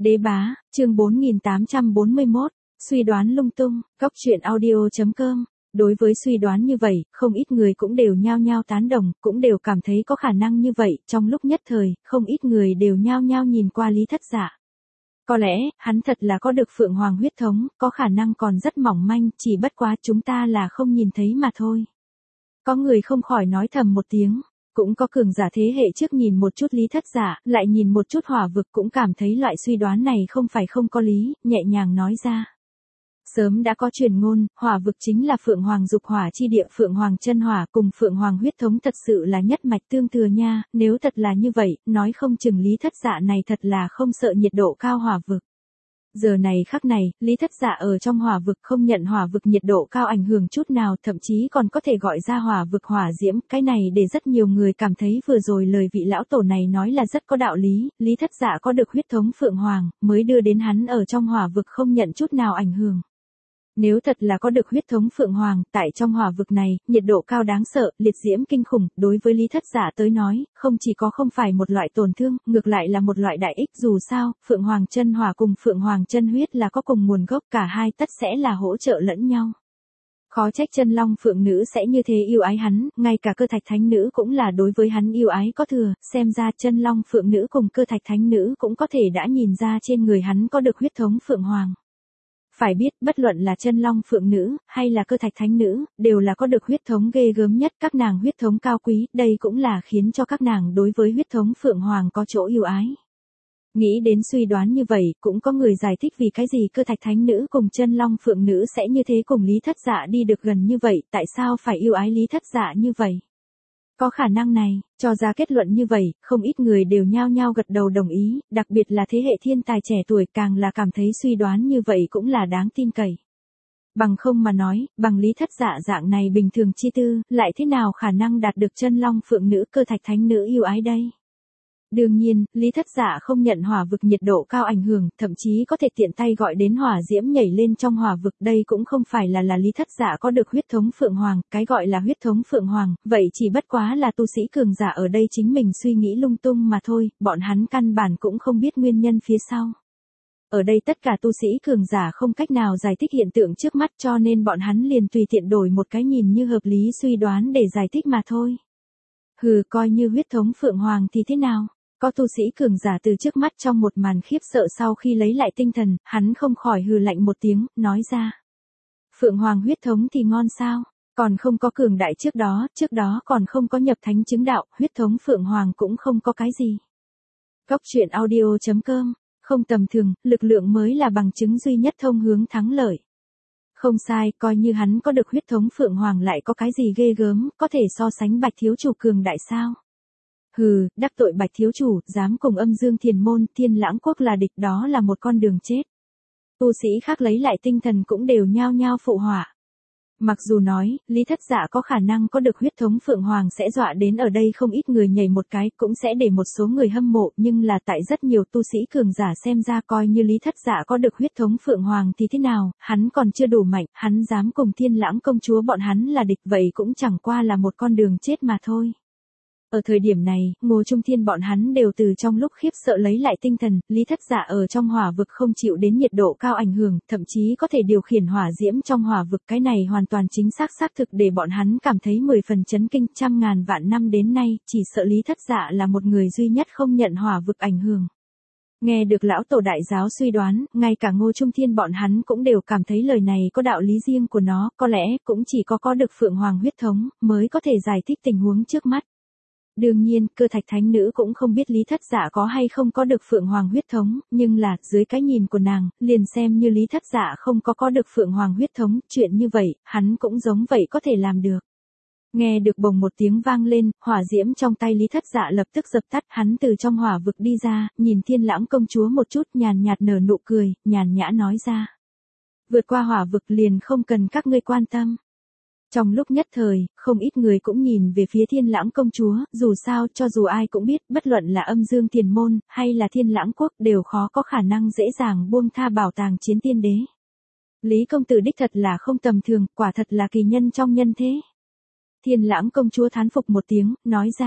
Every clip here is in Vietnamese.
Đế bá, chương 4841, suy đoán lung tung, góc truyện audio.com. Đối với suy đoán như vậy, không ít người cũng đều nhao nhao tán đồng, cũng đều cảm thấy có khả năng như vậy, trong lúc nhất thời, không ít người đều nhao nhao nhìn qua Lý Thất Dạ. Có lẽ, hắn thật là có được Phượng Hoàng huyết thống, có khả năng còn rất mỏng manh, chỉ bất quá chúng ta là không nhìn thấy mà thôi. Có người không khỏi nói thầm một tiếng. Cũng có cường giả thế hệ trước nhìn một chút Lý Thất Dạ, lại nhìn một chút hỏa vực cũng cảm thấy loại suy đoán này không phải không có lý, nhẹ nhàng nói ra. Sớm đã có truyền ngôn, hỏa vực chính là Phượng Hoàng dục hỏa chi địa, Phượng Hoàng chân hỏa cùng Phượng Hoàng huyết thống thật sự là nhất mạch tương thừa nha, nếu thật là như vậy, nói không chừng Lý Thất Dạ này thật là không sợ nhiệt độ cao hỏa vực. Giờ này khắc này, Lý Thất Dạ ở trong hỏa vực không nhận hỏa vực nhiệt độ cao ảnh hưởng chút nào, thậm chí còn có thể gọi ra hỏa vực hỏa diễm, cái này để rất nhiều người cảm thấy vừa rồi lời vị lão tổ này nói là rất có đạo lý, Lý Thất Dạ có được huyết thống Phượng Hoàng, mới đưa đến hắn ở trong hỏa vực không nhận chút nào ảnh hưởng. Nếu thật là có được huyết thống Phượng Hoàng, tại trong hỏa vực này, nhiệt độ cao đáng sợ, liệt diễm kinh khủng, đối với Lý Thất Dạ tới nói, không chỉ có không phải một loại tổn thương, ngược lại là một loại đại ích, dù sao, Phượng Hoàng chân hỏa cùng Phượng Hoàng chân huyết là có cùng nguồn gốc, cả hai tất sẽ là hỗ trợ lẫn nhau. Khó trách Chân Long Phượng Nữ sẽ như thế yêu ái hắn, ngay cả Cơ Thạch Thánh Nữ cũng là đối với hắn yêu ái có thừa, xem ra Chân Long Phượng Nữ cùng Cơ Thạch Thánh Nữ cũng có thể đã nhìn ra trên người hắn có được huyết thống Phượng Hoàng. Phải biết, bất luận là Chân Long Phượng Nữ, hay là Cơ Thạch Thánh Nữ, đều là có được huyết thống ghê gớm nhất, các nàng huyết thống cao quý, đây cũng là khiến cho các nàng đối với huyết thống Phượng Hoàng có chỗ yêu ái. Nghĩ đến suy đoán như vậy, cũng có người giải thích vì cái gì Cơ Thạch Thánh Nữ cùng Chân Long Phượng Nữ sẽ như thế cùng Lý Thất Dạ đi được gần như vậy, tại sao phải yêu ái Lý Thất Dạ như vậy. Có khả năng này, cho ra kết luận như vậy, không ít người đều nhao nhao gật đầu đồng ý, đặc biệt là thế hệ thiên tài trẻ tuổi càng là cảm thấy suy đoán như vậy cũng là đáng tin cậy. Bằng không mà nói, bằng Lý Thất Dạ dạng này bình thường chi tư, lại thế nào khả năng đạt được Chân Long Phượng Nữ Cơ Thạch Thánh Nữ yêu ái đây? Đương nhiên, Lý Thất Dạ không nhận hỏa vực nhiệt độ cao ảnh hưởng, thậm chí có thể tiện tay gọi đến hỏa diễm nhảy lên trong hỏa vực, đây cũng không phải là Lý Thất Dạ có được huyết thống Phượng Hoàng, cái gọi là huyết thống Phượng Hoàng, vậy chỉ bất quá là tu sĩ cường giả ở đây chính mình suy nghĩ lung tung mà thôi, bọn hắn căn bản cũng không biết nguyên nhân phía sau. Ở đây tất cả tu sĩ cường giả không cách nào giải thích hiện tượng trước mắt cho nên bọn hắn liền tùy tiện đổi một cái nhìn như hợp lý suy đoán để giải thích mà thôi. Hừ, coi như huyết thống Phượng Hoàng thì thế nào? Có tu sĩ cường giả từ trước mắt trong một màn khiếp sợ sau khi lấy lại tinh thần, hắn không khỏi hừ lạnh một tiếng, nói ra. Phượng Hoàng huyết thống thì ngon sao? Còn không có cường đại trước đó còn không có nhập thánh chứng đạo, huyết thống Phượng Hoàng cũng không có cái gì. Góc truyện audio.com, không tầm thường, lực lượng mới là bằng chứng duy nhất thông hướng thắng lợi. Không sai, coi như hắn có được huyết thống Phượng Hoàng lại có cái gì ghê gớm, có thể so sánh Bạch thiếu chủ cường đại sao? Hừ, đắc tội Bạch thiếu chủ, dám cùng Âm Dương Thiền môn, Thiên Lãng quốc là địch, đó là một con đường chết. Tu sĩ khác lấy lại tinh thần cũng đều nhao nhao phụ họa. Mặc dù nói, Lý Thất Dạ có khả năng có được huyết thống Phượng Hoàng sẽ dọa đến ở đây không ít người nhảy một cái, cũng sẽ để một số người hâm mộ, nhưng là tại rất nhiều tu sĩ cường giả xem ra coi như Lý Thất Dạ có được huyết thống Phượng Hoàng thì thế nào, hắn còn chưa đủ mạnh, hắn dám cùng Thiên Lãng công chúa bọn hắn là địch, vậy cũng chẳng qua là một con đường chết mà thôi. Ở thời điểm này, Ngô Trung Thiên bọn hắn đều từ trong lúc khiếp sợ lấy lại tinh thần, Lý Thất Dạ ở trong hỏa vực không chịu đến nhiệt độ cao ảnh hưởng, thậm chí có thể điều khiển hỏa diễm trong hỏa vực, cái này hoàn toàn chính xác thực để bọn hắn cảm thấy 10 phần chấn kinh, trăm ngàn vạn năm đến nay, chỉ sợ Lý Thất Dạ là một người duy nhất không nhận hỏa vực ảnh hưởng. Nghe được lão tổ đại giáo suy đoán, ngay cả Ngô Trung Thiên bọn hắn cũng đều cảm thấy lời này có đạo lý riêng của nó, có lẽ cũng chỉ có được Phượng Hoàng huyết thống, mới có thể giải thích tình huống trước mắt. Đương nhiên, Cơ Thạch Thánh Nữ cũng không biết Lý Thất Dạ có hay không có được Phượng Hoàng huyết thống, nhưng là, dưới cái nhìn của nàng, liền xem như Lý Thất Dạ không có được Phượng Hoàng huyết thống, chuyện như vậy, hắn cũng giống vậy có thể làm được. Nghe được bồng một tiếng vang lên, hỏa diễm trong tay Lý Thất Dạ lập tức dập tắt, hắn từ trong hỏa vực đi ra, nhìn Thiên Lãng công chúa một chút, nhàn nhạt nở nụ cười, nhàn nhã nói ra. Vượt qua hỏa vực liền không cần các ngươi quan tâm. Trong lúc nhất thời, không ít người cũng nhìn về phía Thiên Lãng công chúa, dù sao, cho dù ai cũng biết, bất luận là Âm Dương Thiền môn, hay là Thiên Lãng quốc, đều khó có khả năng dễ dàng buông tha bảo tàng Chiến Tiên Đế. Lý công tử đích thật là không tầm thường, quả thật là kỳ nhân trong nhân thế. Thiên Lãng công chúa thán phục một tiếng, nói ra.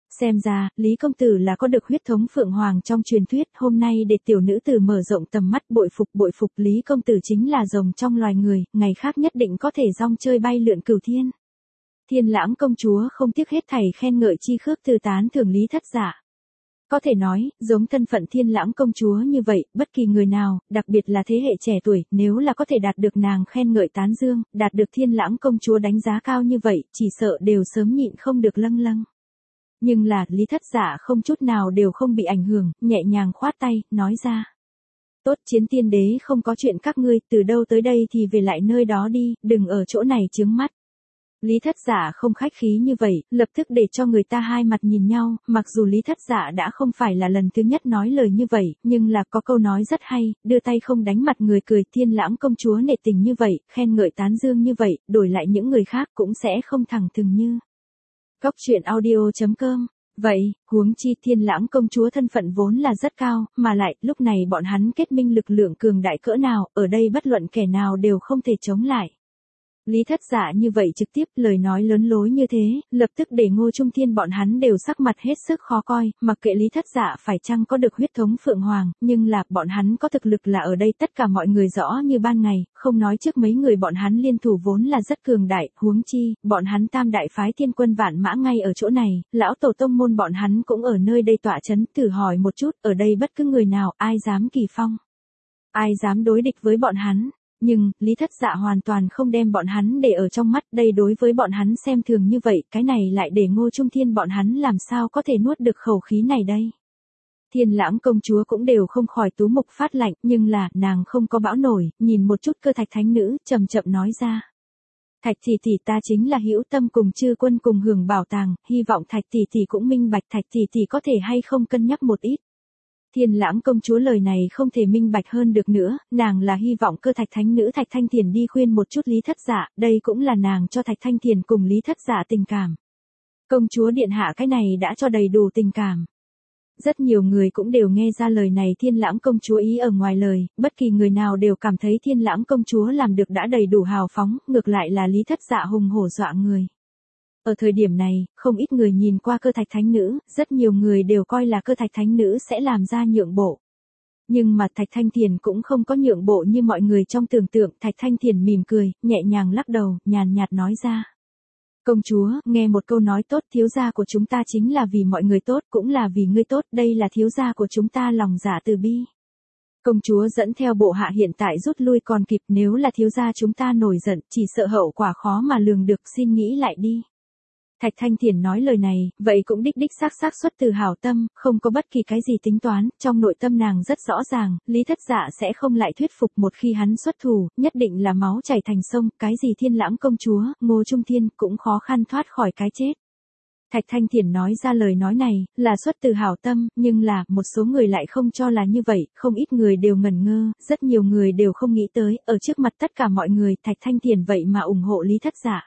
Xem ra, Lý công tử là có được huyết thống phượng hoàng trong truyền thuyết, hôm nay để tiểu nữ tử mở rộng tầm mắt, bội phục, Lý công tử chính là rồng trong loài người, ngày khác nhất định có thể rong chơi bay lượn cửu thiên. Thiên Lãng công chúa không tiếc hết thảy khen ngợi chi khước từ tán thưởng Lý Thất Dạ. Có thể nói, giống thân phận Thiên Lãng công chúa như vậy, bất kỳ người nào, đặc biệt là thế hệ trẻ tuổi, nếu là có thể đạt được nàng khen ngợi tán dương, đạt được Thiên Lãng công chúa đánh giá cao như vậy, chỉ sợ đều sớm nhịn không được lâng lâng. Nhưng là, Lý Thất Dạ không chút nào đều không bị ảnh hưởng, nhẹ nhàng khoát tay, nói ra. Tốt, Chiến Tiên Đế không có chuyện các ngươi, từ đâu tới đây thì về lại nơi đó đi, đừng ở chỗ này chướng mắt. Lý Thất Dạ không khách khí như vậy, lập tức để cho người ta hai mặt nhìn nhau, mặc dù Lý Thất Dạ đã không phải là lần thứ nhất nói lời như vậy, nhưng là có câu nói rất hay, đưa tay không đánh mặt người cười. Thiên Lãng công chúa nể tình như vậy, khen ngợi tán dương như vậy, đổi lại những người khác cũng sẽ không thẳng thừng như. Cóc truyện audio.com. Vậy, huống chi Thiên Lãng công chúa thân phận vốn là rất cao, mà lại, lúc này bọn hắn kết minh lực lượng cường đại cỡ nào, ở đây bất luận kẻ nào đều không thể chống lại. Lý Thất Dạ như vậy trực tiếp lời nói lớn lối như thế, lập tức để Ngô Trung Thiên bọn hắn đều sắc mặt hết sức khó coi, mặc kệ Lý Thất Dạ phải chăng có được huyết thống phượng hoàng, nhưng là bọn hắn có thực lực là ở đây tất cả mọi người rõ như ban ngày, không nói trước mấy người bọn hắn liên thủ vốn là rất cường đại, huống chi, bọn hắn tam đại phái thiên quân vạn mã ngay ở chỗ này, lão tổ tông môn bọn hắn cũng ở nơi đây tọa chấn, thử hỏi một chút, ở đây bất cứ người nào, ai dám kỳ phong, ai dám đối địch với bọn hắn. Nhưng, Lý Thất Dạ hoàn toàn không đem bọn hắn để ở trong mắt, đây đối với bọn hắn xem thường như vậy, cái này lại để Ngô Trung Thiên bọn hắn làm sao có thể nuốt được khẩu khí này đây. Thiên Lãng công chúa cũng đều không khỏi tú mục phát lạnh, nhưng là, nàng không có bão nổi, nhìn một chút Cơ Thạch thánh nữ, chậm chậm nói ra. Thạch tỷ tỷ ta chính là hữu tâm cùng chư quân cùng hưởng bảo tàng, hy vọng Thạch tỷ tỷ cũng minh bạch Thạch tỷ tỷ có thể hay không cân nhắc một ít. Thiên Lãng công chúa lời này không thể minh bạch hơn được nữa, nàng là hy vọng Cơ Thạch thánh nữ Thạch Thanh Thiền đi khuyên một chút Lý Thất Dạ, đây cũng là nàng cho Thạch Thanh Thiền cùng Lý Thất Dạ tình cảm. Công chúa điện hạ cái này đã cho đầy đủ tình cảm. Rất nhiều người cũng đều nghe ra lời này Thiên Lãng công chúa ý ở ngoài lời, bất kỳ người nào đều cảm thấy Thiên Lãng công chúa làm được đã đầy đủ hào phóng, ngược lại là Lý Thất Dạ hùng hổ dọa người. Ở thời điểm này, không ít người nhìn qua Cơ Thạch thánh nữ, rất nhiều người đều coi là Cơ Thạch thánh nữ sẽ làm ra nhượng bộ. Nhưng mà Thạch Thanh Thiền cũng không có nhượng bộ như mọi người trong tưởng tượng, Thạch Thanh Thiền mỉm cười, nhẹ nhàng lắc đầu, nhàn nhạt nói ra. Công chúa, nghe một câu nói tốt, thiếu gia của chúng ta chính là vì mọi người tốt, cũng là vì ngươi tốt, đây là thiếu gia của chúng ta lòng dạ từ bi. Công chúa dẫn theo bộ hạ hiện tại rút lui còn kịp, nếu là thiếu gia chúng ta nổi giận, chỉ sợ hậu quả khó mà lường được, xin nghĩ lại đi. Thạch Thanh Thiền nói lời này, vậy cũng đích xác xuất từ hảo tâm, không có bất kỳ cái gì tính toán, trong nội tâm nàng rất rõ ràng, Lý Thất Dạ sẽ không lại thuyết phục một khi hắn xuất thủ, nhất định là máu chảy thành sông, cái gì Thiên Lãng công chúa, Ngô Trung Thiên cũng khó khăn thoát khỏi cái chết. Thạch Thanh Thiền nói ra lời nói này, là xuất từ hảo tâm, nhưng là, một số người lại không cho là như vậy, không ít người đều ngẩn ngơ, rất nhiều người đều không nghĩ tới, ở trước mặt tất cả mọi người, Thạch Thanh Thiền vậy mà ủng hộ Lý Thất Dạ.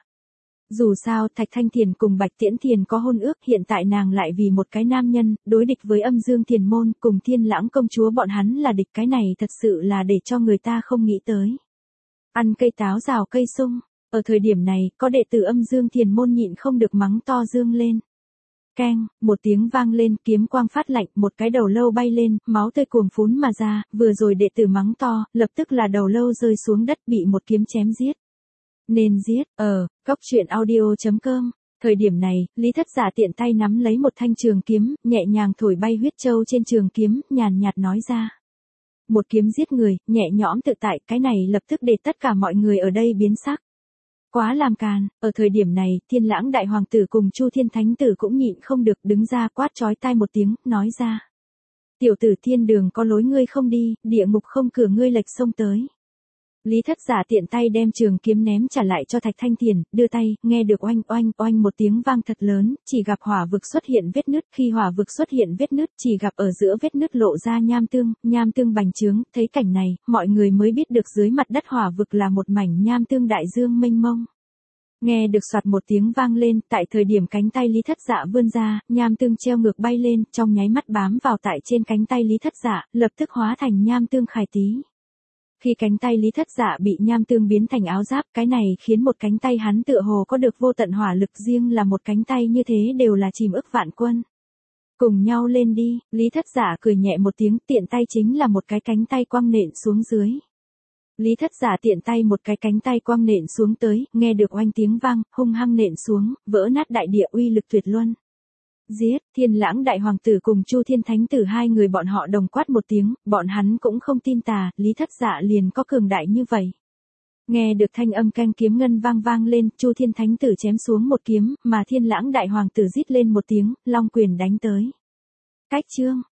Dù sao Thạch Thanh Thiền cùng Bạch Tiễn Thiền có hôn ước, hiện tại nàng lại vì một cái nam nhân, đối địch với Âm Dương Thiền môn, cùng Thiên Lãng công chúa bọn hắn là địch, cái này thật sự là để cho người ta không nghĩ tới. Ăn cây táo rào cây sung, ở thời điểm này, có đệ tử Âm Dương Thiền môn nhịn không được mắng to dương lên. Keng, một tiếng vang lên, kiếm quang phát lạnh, một cái đầu lâu bay lên, máu tươi cuồng phún mà ra, vừa rồi đệ tử mắng to, lập tức là đầu lâu rơi xuống đất bị một kiếm chém giết. Nên giết, Cóc truyện audio.com. Thời điểm này, Lý Thất Dạ tiện tay nắm lấy một thanh trường kiếm, nhẹ nhàng thổi bay huyết châu trên trường kiếm, nhàn nhạt nói ra. Một kiếm giết người, nhẹ nhõm tự tại, cái này lập tức để tất cả mọi người ở đây biến sắc. Quá làm càn, ở thời điểm này, Thiên Lãng đại hoàng tử cùng Chu Thiên thánh tử cũng nhịn không được đứng ra quát chói tai một tiếng, nói ra. Tiểu tử thiên đường có lối ngươi không đi, địa ngục không cửa ngươi lệch sông tới. Lý Thất Dạ tiện tay đem trường kiếm ném trả lại cho Thạch Thanh Thiền, đưa tay, nghe được oanh một tiếng vang thật lớn, chỉ gặp hỏa vực xuất hiện vết nứt, khi hỏa vực xuất hiện vết nứt, chỉ gặp ở giữa vết nứt lộ ra nham tương bành trướng, thấy cảnh này, mọi người mới biết được dưới mặt đất hỏa vực là một mảnh nham tương đại dương mênh mông. Nghe được soạt một tiếng vang lên, tại thời điểm cánh tay Lý Thất Dạ vươn ra, nham tương treo ngược bay lên, trong nháy mắt bám vào tại trên cánh tay Lý Thất Dạ, lập tức hóa thành nham tương khải tí. Khi cánh tay Lý Thất Dạ bị nham tương biến thành áo giáp, cái này khiến một cánh tay hắn tựa hồ có được vô tận hỏa lực, riêng là một cánh tay như thế đều là chìm ức vạn quân. Cùng nhau lên đi, Lý Thất Giả cười nhẹ một tiếng, tiện tay chính là một cái cánh tay quăng nện xuống dưới. Lý Thất Giả tiện tay một cái cánh tay quăng nện xuống tới, nghe được oanh tiếng vang, hung hăng nện xuống, vỡ nát đại địa, uy lực tuyệt luân. Giết, Thiên Lãng đại hoàng tử cùng Chu Thiên Thánh tử hai người bọn họ đồng quát một tiếng, bọn hắn cũng không tin tà, Lý Thất Giả liền có cường đại như vậy. Nghe được thanh âm canh kiếm ngân vang vang lên, Chu Thiên Thánh tử chém xuống một kiếm, mà Thiên Lãng đại hoàng tử rít lên một tiếng, long quyền đánh tới. Cách chương